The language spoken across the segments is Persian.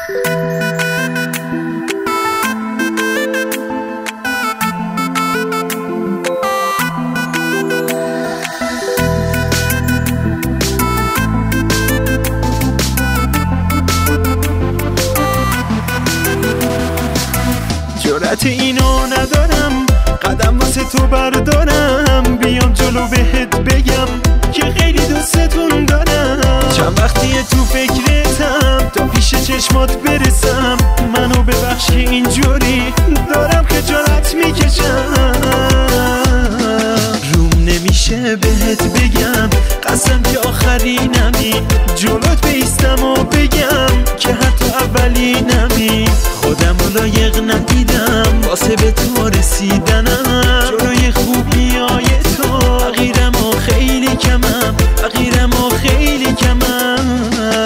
جرأت اینو ندارم قدم واسه تو بردارم، بیام جلو بهت بگم که خیلی دوستتون دارم. چند وقتیه تو فکرتم تا پیش چشمات برسم، منو ببخش که اینجوری دارم خجالت میکشم. روم نمیشه بهت بگم قسم که آخرینمی، جلوت بیستم و بگم که حتی اولینمی. خودمو لایق ندیدم واسه به تو رسیدنم، جلوی خوبیای تو فقیرم و خیلی کمم، فقیرم و خیلی کمم.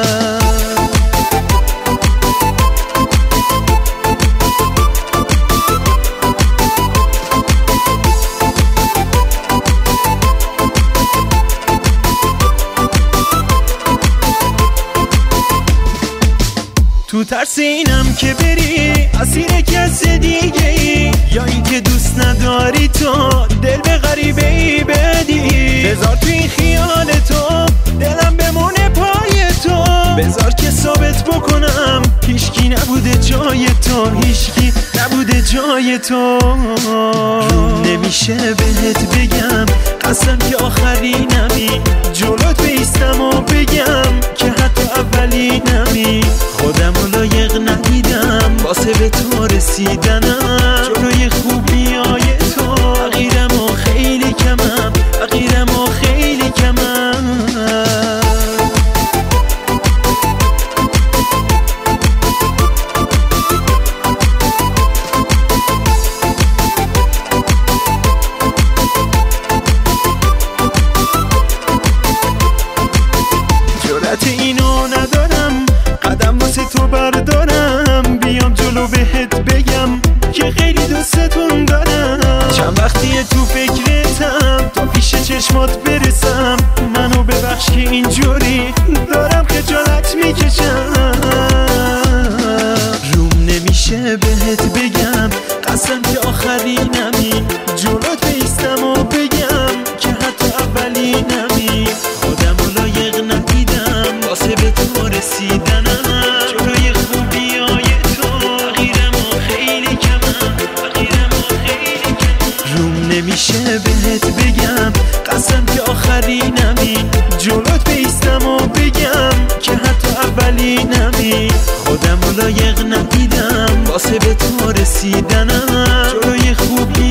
تو ترس اینم که بری اسیر کس دیگه ای، یا اینکه دوست نداری تو دل به غریبه ای بدی. بذار تو این خیال تو دلم بمونه پای تو، بذار که ثابت بکنم هیچکی نبوده جای تو، هیچکی نبوده جای تو. نمیشه بهت بگم قسم که آخرینمی، جلوت بیستم و بگم که حتی اولینمی. خودمو لایق ندیدم واسه به تو رسیدنم، جلوی خوبیای تو فقیرم و خیلی کمم، فقیرم و خیلی کمم. جرأت اینو ندارم قدم واسه تو بردارم، بیام جلو بهت بگم که خیلی دوستتون دارم. چند وقتیه تو فکرتم تا پیش چشمات برسم، منو ببخش که اینجوری دارم خجالت میکشم. روم نمیشه بهت بگم قسم که آخرینمی، جلوت بیستم و بگم که حتی اولینمی. خودمو لایق ندیدم واسه به تو رسیدنم، جلوی خوبیای تو فقیرم و خیلی کمم، فقیرم و خیلی کمم. روم نمیشه بهت بگم قسم که آخرینمی، جلوت بیستم و بگم که حتی اولینمی. خودمو لایق ندیدم واسه به تو رسیدنم، جلوی خوبی